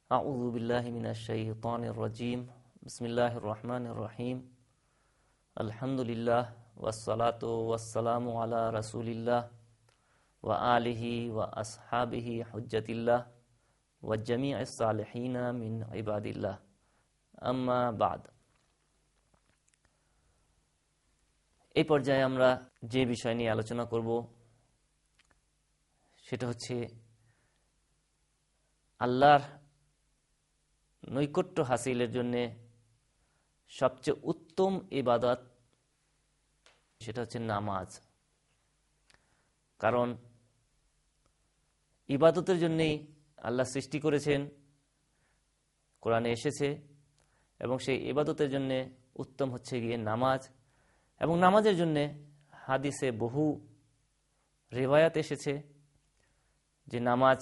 আউযু বিল্লাহি মিনাশ শাইতানির রাজীম। বিসমিল্লাহির রহমানির রহিম। আলহামদুলিল্লাহ ওয়াসসালাতু ওয়াসসালামু আলা রাসূলিল্লাহ ওয়া আলিহি ওয়া আসহাবিহি হুজ্জাতিল্লাহ ওয়া জামিইস সালিহিনা মিন ইবাদিল্লাহ। আম্মা বাদ। এই পর্যায়ে আমরা যে বিষয় নিয়ে আলোচনা করব সেটা হচ্ছে আল্লাহর নৈকট্য হাসিলের জন্যে সবচেয়ে উত্তম ইবাদত, সেটা হচ্ছে নামাজ। কারণ ইবাদতের জন্যেই আল্লাহ সৃষ্টি করেছেন, কোরআনে এসেছে, এবং সেই ইবাদতের জন্যে উত্তম হচ্ছে গিয়ে নামাজ। এবং নামাজের জন্যে হাদিসে বহু রিওয়ায়াত এসেছে যে নামাজ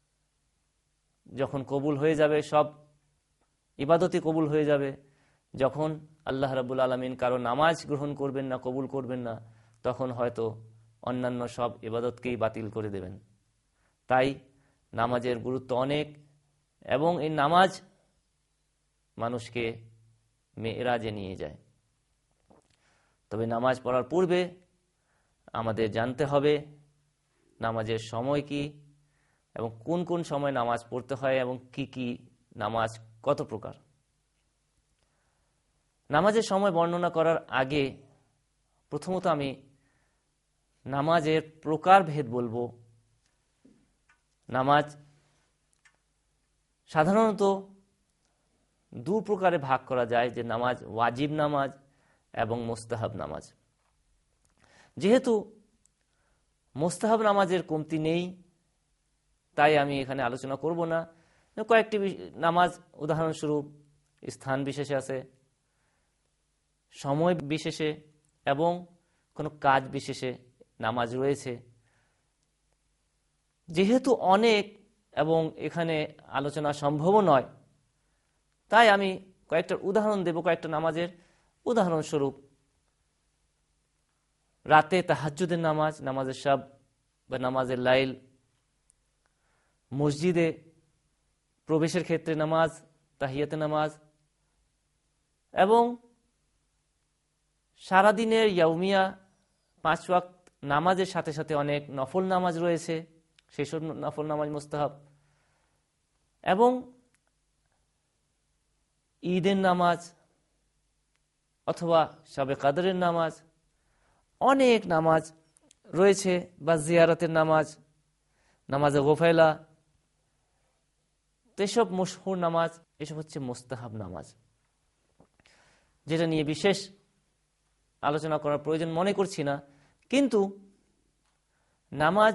যখন কবুল হয়ে যাবে, সব ইবাদতই কবুল হয়ে যাবে। যখন আল্লাহ রাব্বুল আলামিন কারো নামাজ গ্রহণ করবেন না, কবুল করবেন না, তখন হয়তো অন্যান্য সব ইবাদতকেই বাতিল করে দেবেন। তাই নামাজের গুরুত্ব অনেক, এবং এই নামাজ মানুষকে মেরাজে নিয়ে যায়। তবে নামাজ পড়ার পূর্বে আমাদের জানতে হবে নামাজের সময় কি, এবং কোন কোন সময় নামাজ পড়তে হয়, এবং কি কি নামাজ কত প্রকার। নামাজের সময় বর্ণনা করার আগে প্রথমত আমি নামাজের প্রকারভেদ বলবো। নামাজ সাধারণত দু প্রকারে ভাগ করা যায়, যে নামাজ ওয়াজিব নামাজ এবং মুস্তাহাব নামাজ। যেহেতু মুস্তাহাব নামাজের কমতি নেই, তাই আমি এখানে আলোচনা করব না। কয়েকটি নামাজ উদাহরণস্বরূপ স্থান বিশেষে আছে, সময় বিশেষে এবং কোনো কাজ বিশেষে নামাজ রয়েছে। যেহেতু অনেক এবং এখানে আলোচনা সম্ভব নয়, তাই আমি কয়েকটা উদাহরণ দেব। কয়েকটা নামাজের উদাহরণস্বরূপ রাতে তাহাজ্জুদের নামাজ, নামাজের শাব বা নামাজের লাইল, মসজিদে প্রবেশের ক্ষেত্রে নামাজ, তাহিয়াতে নামাজ, এবং সারাদিনের ইয়াউমিয়া 5 ওয়াক্ত নামাজের সাথে সাথে অনেক নফল নামাজ রয়েছে, সেসব নফল নামাজ মুস্তাহাব, এবং ঈদের নামাজ অথবা শবে কদরের নামাজ, অনেক নামাজ রয়েছে, বা জিয়ারতের নামাজ, নামাজে গোফাইলা, এসব মশহুর নামাজ, এসব হচ্ছে মুস্তাহাব নামাজ, যেটা নিয়ে বিশেষ আলোচনা করার প্রয়োজন মনে করছি না। কিন্তু নামাজ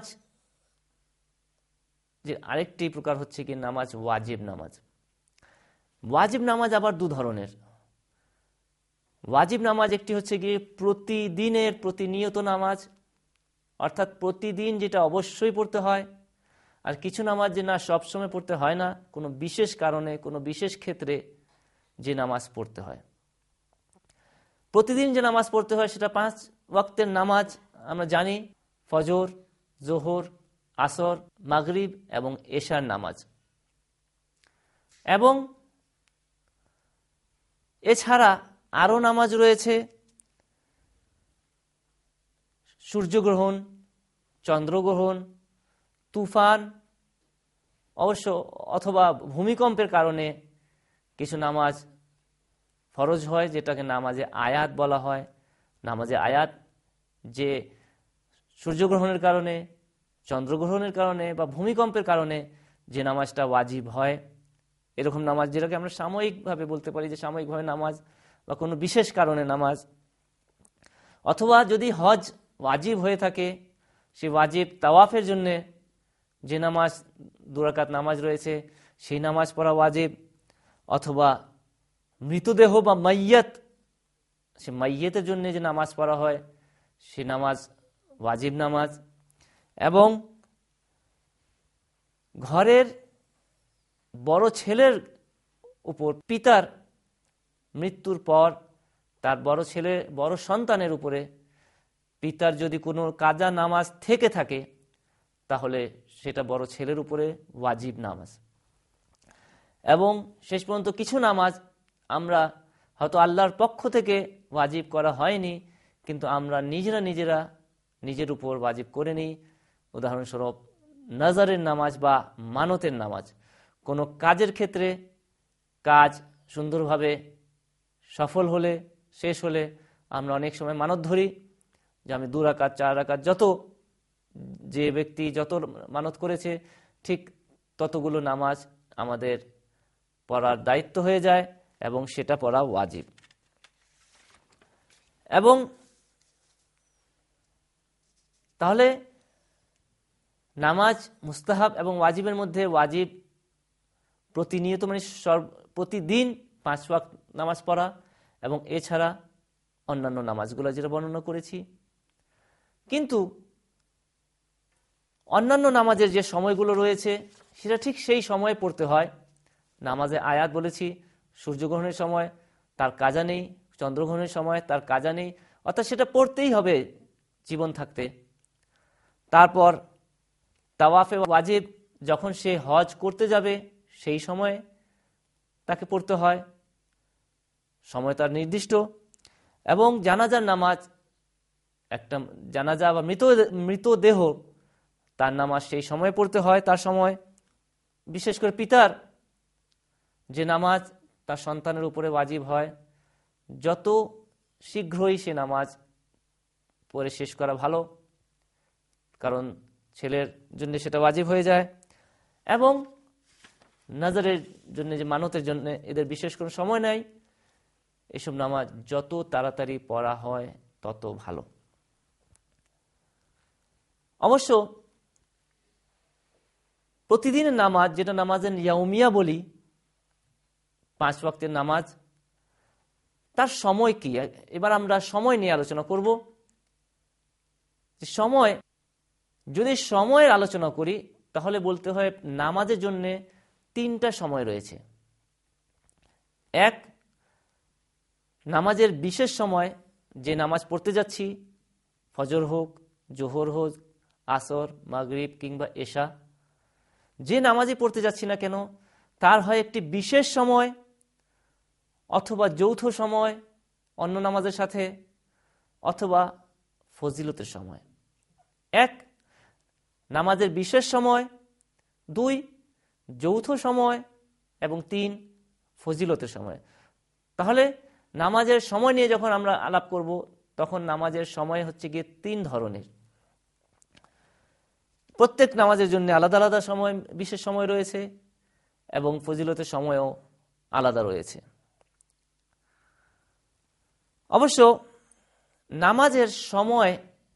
যে আরেকটি প্রকার হচ্ছে কি নামাজ ওয়াজিব নামাজ। ওয়াজিব নামাজ আবার দু ধরনের। ওয়াজিব নামাজ একটি হচ্ছে কি প্রতিদিনের প্রতিনিয়ত নামাজ, অর্থাৎ প্রতিদিন যেটা অবশ্যই পড়তে হয়। আর কিছু নামাজ যে না সবসময় পড়তে হয় না, কোনো বিশেষ কারণে কোনো বিশেষ ক্ষেত্রে যে নামাজ পড়তে হয়। প্রতিদিন যে নামাজ পড়তে হয় সেটা 5 ওয়াক্তের নামাজ। আমরা জানি ফজর, জোহর, আসর, মাগরিব এবং এশার নামাজ। এবং এছাড়া আরো নামাজ রয়েছে সূর্যগ্রহণ, চন্দ্রগ্রহণ, তুফান, অবশ্য অথবা ভূমিকম্পের কারণে কিছু নামাজ ফরজ হয়, যেটাকে নামাজে আয়াত বলা হয়। নামাজে আয়াত যে সূর্যগ্রহণের কারণে, চন্দ্রগ্রহণের কারণে বা ভূমিকম্পের কারণে যে নামাজটা ওয়াজিব হয়, এরকম নামাজ যেটাকে আমরা সাময়িকভাবে বলতে পারি যে সাময়িকভাবে নামাজ বা কোনো বিশেষ কারণে নামাজ। অথবা যদি হজ ওয়াজিব হয়ে থাকে, সে ওয়াজিব তাওয়াফের জন্যে যে নামাজ 2 রাকাত নামাজ রয়েছে, সেই নামাজ পড়া ওয়াজিব। অথবা মৃতদেহ বা মাইয়াত, সে মাইয়াতের জন্য যে নামাজ পড়া হয়, সে নামাজ ওয়াজিব নামাজ। এবং ঘরের বড় ছেলের উপর পিতার মৃত্যুর পর তার বড় ছেলে, বড় সন্তানের উপরে পিতার যদি কোনো কাজা নামাজ থেকে থাকে, তাহলে সেটা বড় ছেলের উপরে ওয়াজিব নামাজ। এবং শেষ পর্যন্ত কিছু নামাজ আমরা হয়তো আল্লাহর পক্ষ থেকে ওয়াজিব করা হয়নি, কিন্তু আমরা নিজেরা নিজের উপর ওয়াজিব করে নিই। উদাহরণস্বরূপ নজরের নামাজ বা মানতের নামাজ। কোনো কাজের ক্ষেত্রে কাজ সুন্দরভাবে সফল হলে, শেষ হলে আমরা অনেক সময় মানত ধরি যে আমি 2 রাকাত 4 রাকাত যে ব্যক্তি যত মানত করেছে ঠিক ততগুলো নামাজ আমাদের পড়ার দায়িত্ব হয়ে যায় এবং সেটা পড়া ওয়াজিব। এবং তাহলে নামাজ মুস্তাহাব এবং ওয়াজিবের মধ্যে ওয়াজিব প্রতিনিয়ত মানে প্রতিদিন 5 ওয়াক্ত নামাজ পড়া এবং এছাড়া অন্যান্য নামাজগুলো যেটা বর্ণনা করেছি। কিন্তু অন্যান্য নামাজের যে সময়গুলো রয়েছে সেটা ঠিক সেই সময়ে পড়তে হয়। নামাজে আয়াত বলেছি সূর্যগ্রহণের সময় তার কাজা নেই, চন্দ্রগ্রহণের সময় তার কাজা নেই, অর্থাৎ সেটা পড়তেই হবে জীবন থাকতে। তারপর তাওয়াফে ওয়াজিব যখন সে হজ করতে যাবে সেই সময়ে তাকে পড়তে হয়, সময় তার নির্দিষ্ট। এবং জানাজার নামাজ, একটা জানাজা বা মৃতদেহ তার নামাজ সেই সময় পড়তে হয়, তার সময়। বিশেষ করে পিতার যে নামাজ তার সন্তানের উপরে ওয়াজিব হয়, যত শীঘ্রই সে নামাজ পড়ে শেষ করা ভালো, কারণ ছেলের জন্য সেটা ওয়াজিব হয়ে যায়। এবং নাজারের জন্য, যে মানতের জন্য, এদের বিশেষ কোনো সময় নাই। এসব নামাজ যত তাড়াতাড়ি পড়া হয় তত ভালো। অবশ্য প্রতিদিনের নামাজ, যেটা নামাজের ইয়াউমিয়া বলি, 5 ওয়াক্তের নামাজ, তার সময় কি? এবার আমরা সময় নিয়ে আলোচনা করব। সময়, যদি সময়ের আলোচনা করি তাহলে বলতে হয় নামাজের জন্য 3টা সময় রয়েছে। এক, নামাজের বিশেষ সময়, যে নামাজ পড়তে যাচ্ছি, ফজর হোক, জোহর হোক, আসর, মাগরিব কিংবা এশা, যে নামাজই পড়তে যাচ্ছি না কেন তার হয় একটি বিশেষ সময় অথবা যৌথ সময় অন্য নামাজের সাথে, অথবা ফজিলতের সময়। 1, নামাজের বিশেষ সময়, 2, যৌথ সময়, এবং 3, ফজিলতের সময়। তাহলে নামাজের সময় নিয়ে যখন আমরা আলাপ করব তখন নামাজের সময় হচ্ছে গিয়ে 3 ধরনের। প্রত্যেক নামাজের জন্য আলাদা আলাদা সময়, বিশেষ সময় রয়েছে এবং ফজিলতের সময়ও আলাদা রয়েছে। অবশ্য নামাজের সময়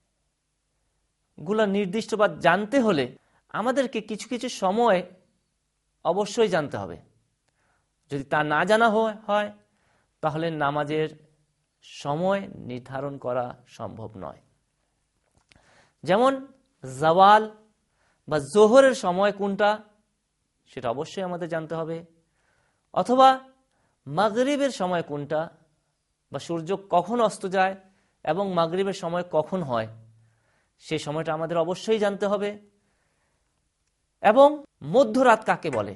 গুলো নির্দিষ্ট বা জানতে হলে আমাদেরকে কিছু কিছু সময় অবশ্যই জানতে হবে। যদি তা না জানা হয় তাহলে নামাজের সময় নির্ধারণ করা সম্ভব নয়। যেমন জাওয়াল বা জোহরের সময় কোনটা সেটা অবশ্যই আমাদের জানতে হবে, অথবা মাগরিবের সময় কোনটা, বা সূর্য কখন অস্ত যায় এবং মাগরিবের সময় কখন হয় সেই সময়টা আমাদের অবশ্যই জানতে হবে। এবং মধ্যরাত কাকে বলে,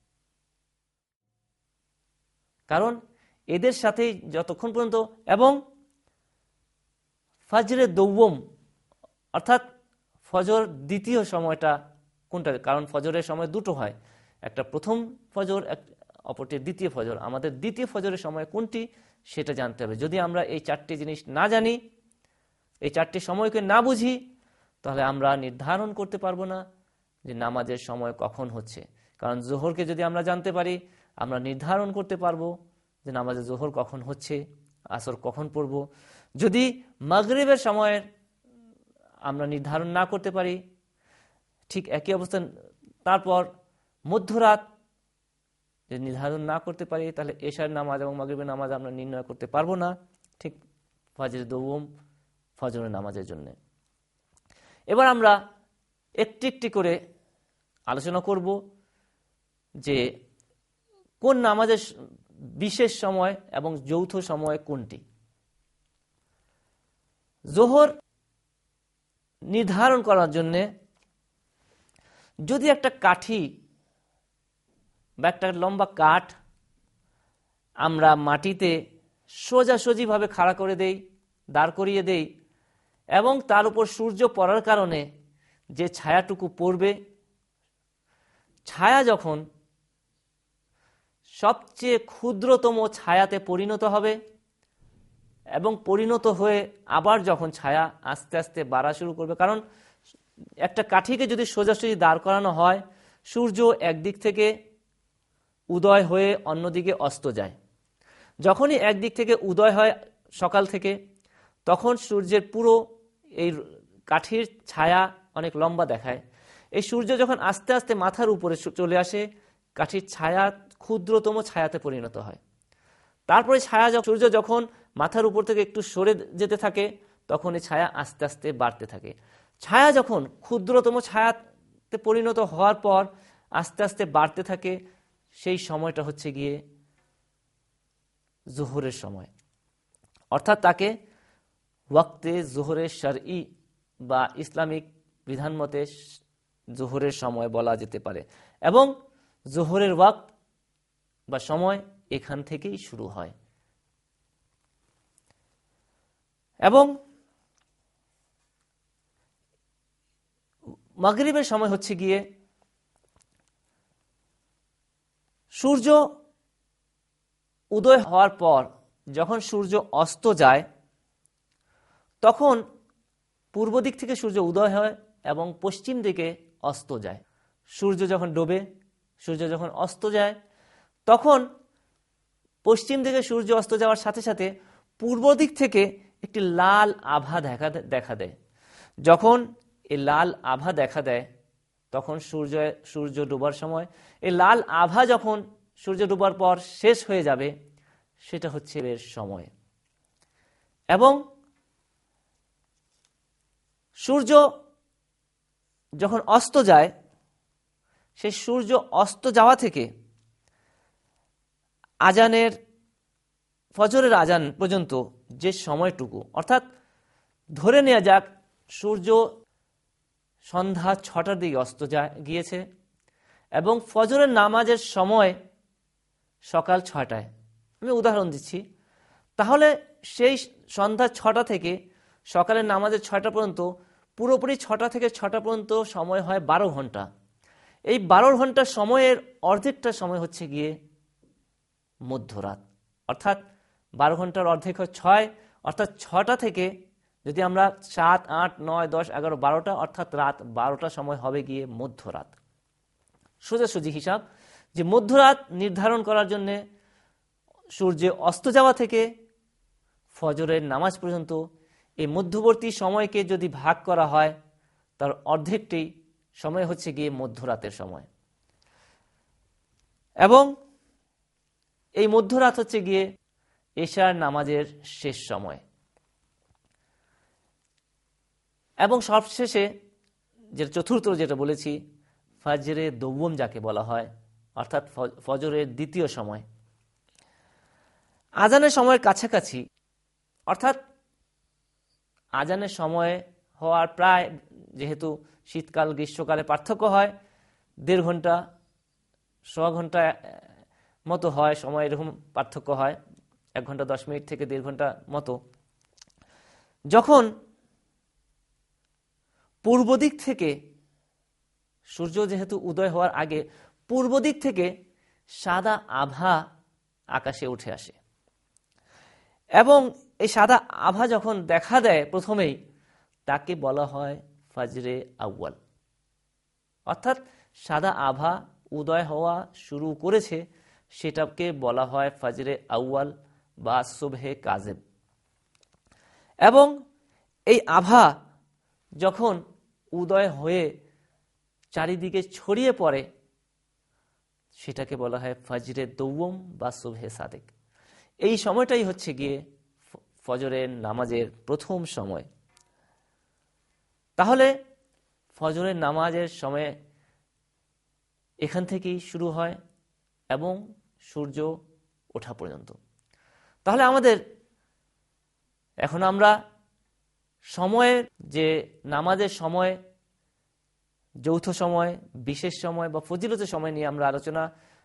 কারণ এদের সাথে যতক্ষণ পর্যন্ত, এবং ফজরে দৌম অর্থাৎ ফজর দ্বিতীয় সময়টা কোনটা, কারণ ফজরের সময় 2টো হয়, একটা প্রথম ফজর, অপরটি দ্বিতীয় ফজর। আমাদের দ্বিতীয় ফজরের সময় কোনটি সেটা জানতে হবে। যদি আমরা এই 4টি জিনিস না জানি, এই 4টি সময়কে না বুঝি, তাহলে আমরা নির্ধারণ করতে পারবো না যে নামাজের সময় কখন হচ্ছে। কারণ জোহরকে যদি আমরা জানতে পারি, আমরা নির্ধারণ করতে পারবো যে নামাজের জোহর কখন হচ্ছে, আসর কখন পড়ব। যদি মাগরিবের সময়ের আমরা নির্ধারণ না করতে পারি, ঠিক একই অবস্থা। তারপর মধ্যরাত যদি নির্ধারণ না করতে পারি, তাহলে এশার নামাজ এবং মাগরিবের নামাজ আমরা নির্ণয় করতে পারবো না, ঠিক ফজরে দৌম, ফজরের নামাজের জন্য। এবার আমরা একটি একটি করে আলোচনা করব যে কোন নামাজের বিশেষ সময় এবং যৌথ সময় কোনটি। জোহর নির্ধারণ করার জন্য যদি একটা কাঠি বা একটা লম্বা কাঠ আমরা মাটিতে সোজাসুজিভাবে খাড়া করে দেই, দাঁড় করিয়ে দেই, এবং তার উপর সূর্য পড়ার কারণে যে ছায়াটুকু পড়বে, ছায়া যখন সবচেয়ে ক্ষুদ্রতম ছায়াতে পরিণত হবে এবং পরিণত হয়ে আবার যখন ছায়া আস্তে আস্তে বাড়া শুরু করবে, কারণ একটা কাঠিকে যদি সোজাসুজি দাঁড় করানো হয়, সূর্য একদিক থেকে উদয় হয়ে অন্যদিকে অস্ত যায়। যখনই একদিক থেকে উদয় হয় সকাল থেকে, তখন সূর্যের পুরো এই কাঠির ছায়া অনেক লম্বা দেখায়। এই সূর্য যখন আস্তে আস্তে মাথার উপরে চলে আসে, কাঠির ছায়া ক্ষুদ্রতম ছায়াতে পরিণত হয়। তারপরে সূর্য যখন মাথার উপর থেকে একটু সরে যেতে থাকে, তখন এই ছায়া আস্তে আস্তে বাড়তে থাকে। ছায়া যখন ক্ষুদ্রতম ছায়াতে পরিণত হওয়ার পর আস্তে আস্তে বাড়তে থাকে, সেই সময়টা হচ্ছে গিয়ে জোহরের সময়, অর্থাৎ তাকে ওয়াক্তে জোহরের শারঈ বা ইসলামিক বিধান মতে জোহরের সময় বলা যেতে পারে। এবং জোহরের ওয়াক্ত বা সময় এখান থেকেই শুরু হয়। এবং মাগরিবের সময় হচ্ছে গিয়ে সূর্য উদয় হওয়ার পর যখন সূর্য অস্ত যায়, তখন পূর্ব দিক থেকে সূর্য উদয় হয় এবং পশ্চিম দিকে অস্ত যায়। সূর্য যখন ডোবে, সূর্য যখন অস্ত যায়, তখন পশ্চিম দিকে সূর্য অস্ত যাওয়ার সাথে সাথে পূর্ব দিক থেকে একটি লাল আভা দেখা দেয়। যখন এই লাল আভা দেখা দেয়, তখন সূর্য ডোবার সময় এই লাল আভা যখন সূর্য ডোবার পর শেষ হয়ে যাবে, সেটা হচ্ছে এর সময়। এবং সূর্য যখন অস্ত যায়, সেই সূর্য অস্ত যাওয়া থেকে ফজরের আজান পর্যন্ত যে সময়টুকু, অর্থাৎ ধরে নেওয়া যাক সূর্য সন্ধ্যা 6টার দিকে অস্ত গিয়েছে এবং ফজরের নামাজের সময় সকাল 6টায়, আমি উদাহরণ দিচ্ছি। তাহলে সেই সন্ধ্যা 6টা থেকে সকালের নামাজের 6টা পর্যন্ত, পুরোপুরি 6টা থেকে 6টা পর্যন্ত সময় হয় 12 ঘন্টা। এই 12 ঘন্টা সময়ের অর্ধেকটা সময় হচ্ছে গিয়ে মধ্যরাত, অর্থাৎ 12 ঘন্টার অর্ধেক হয় 6, অর্থাৎ 6টা থেকে যদি আমরা 7, 8, 9, 10, 11, 12টা, অর্থাৎ রাত 12টা সময় হবে গিয়ে মধ্যরাত। সোজাসুজি হিসাব যে মধ্যরাত নির্ধারণ করার জন্য সূর্য অস্ত যাওয়া থেকে ফজরের নামাজ পর্যন্ত এই মধ্যবর্তী সময়কে যদি ভাগ করা হয়, তার অর্ধেকটি সময় হচ্ছে গিয়ে মধ্যরাতের সময়। এবং এই মধ্যরাত হচ্ছে গিয়ে এশার নামাজের শেষ সময়। এবং সবশেষে যে চতুর্থ যেটা বলেছি, ফাজরে দৌওম যাকে বলা হয়, অর্থাৎ ফজরের দ্বিতীয় সময়। আজানের সময়ের কাছাকাছি, অর্থাৎ আজানের সময় হওয়ার প্রায়, যেহেতু শীতকাল গ্রীষ্মকালে পার্থক্য হয়, 1.5 ঘন্টা 1.25 ঘন্টা মতো হয় সময়, এরকম পার্থক্য হয়, 1 ঘন্টা 10 মিনিট থেকে 1.5 ঘন্টা মতো। যখন পূর্ব দিক থেকে সূর্য যেহেতু উদয় হওয়ার আগে পূর্ব দিক থেকে সাদা আভা আকাশে উঠে আসে, এবং এই সাদা আভা যখন দেখা দেয় প্রথমেই, তাকে বলা হয় ফাজরে আউয়াল। অর্থাৎ সাদা আভা উদয় হওয়া শুরু করেছে, সেটাকে বলা হয় ফাজরে আউয়াল বা সুবহে কাজেব। এবং এই আভা যখন উদয় হয়ে চারিদিকে ছড়িয়ে পড়ে, সেটাকে বলা হয় ফাজরে দৌওম বা সুবহে সাদেক। এই সময়টাই হচ্ছে গিয়ে ফজরের নামাজের প্রথম সময়। তাহলে ফজরের নামাজের সময় এখান থেকেই শুরু হয় এবং সূর্য ওঠা পর্যন্ত। তাহলে আমাদের এখন আমরা সময়ের যে নামাজের সময়, যৌথ সময়, বিশেষ সময় বা ফজিলতের সময় নিয়ে আমরা আলোচনা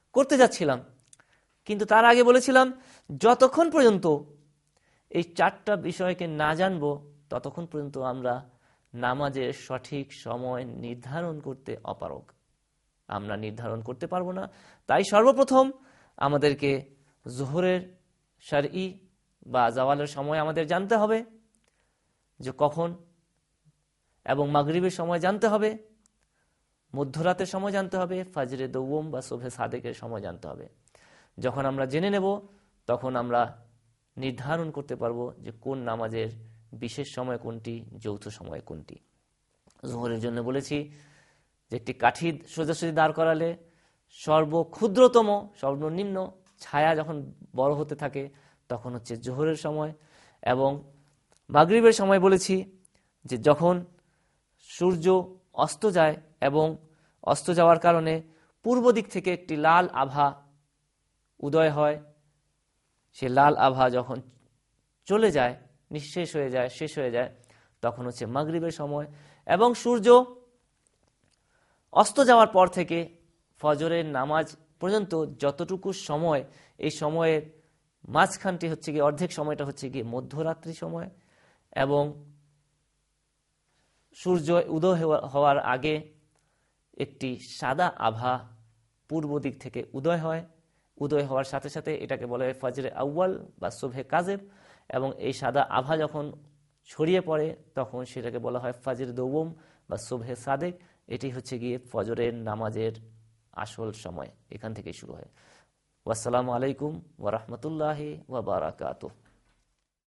করতে যাচ্ছিলাম, কিন্তু তার আগে বলেছিলাম যতক্ষণ পর্যন্ত এই 4টা বিষয়কে না জানবো ততক্ষণ পর্যন্ত আমরা নামাজের সঠিক সময় নির্ধারণ করতে অপারগ। আমরা নির্ধারণ করতে পারবো না। তাই সর্বপ্রথম আমাদেরকে জোহরের শারঈ বা জাওয়ালের সময় আমাদের জানতে হবে যে কখন, এবং মাগরিবের সময় জানতে হবে, মধ্যরাতের সময় জানতে হবে, ফাজরে দৌম বা সুবহে সাদেকের সময় জানতে হবে। যখন আমরা জেনে নেব তখন আমরা নির্ধারণ করতে পারবো যে কোন নামাজের বিশেষ সময় কোনটি, যৌথ সময় কোনটি। জোহরের জন্য বলেছি যে একটি কাঠি সোজাসুজি দাঁড় করালে সর্বক্ষুদ্রতম সর্বনিম্ন ছায়া যখন বড় হতে থাকে তখন হচ্ছে জোহরের সময়। এবং মাগরিবের সময় বলেছি যে যখন সূর্য অস্ত যায় এবং অস্ত যাওয়ার কারণে পূর্ব দিক থেকে একটি লাল আভা উদয় হয়, সে লাল আভা যখন চলে যায়, নিঃশেষ হয়ে যায়, শেষ হয়ে যায়, তখন হচ্ছে মাগরিবের সময়। এবং সূর্য অস্ত যাওয়ার পর থেকে ফজরের নামাজ পর্যন্ত যতটুকু সময়, এই সময়ের মাঝখানটি হচ্ছে গিয়ে অর্ধেক সময়টা হচ্ছে গিয়ে মধ্যরাত্রি সময়। এবং সূর্য উদয় হওয়ার আগে একটি সাদা আভা পূর্ব দিক থেকে উদয় হয়। উদয় হওয়ার সাথে সাথে এটাকে বলা হয় ফজরে আউয়াল বা সুবহে কাযেব, এবং এই সাদা আভা যখন ছড়িয়ে পড়ে তখন সেটাকে বলা হয় ফজর দৌম বা সুবহে সাদেক। এটি হচ্ছে গিয়ে ফজরের নামাজের আসল সময়, এখান থেকে শুরু হয়। ওয়াসসালামু আলাইকুম ওয়া রাহমাতুল্লাহি ওয়া বারাকাতুহু।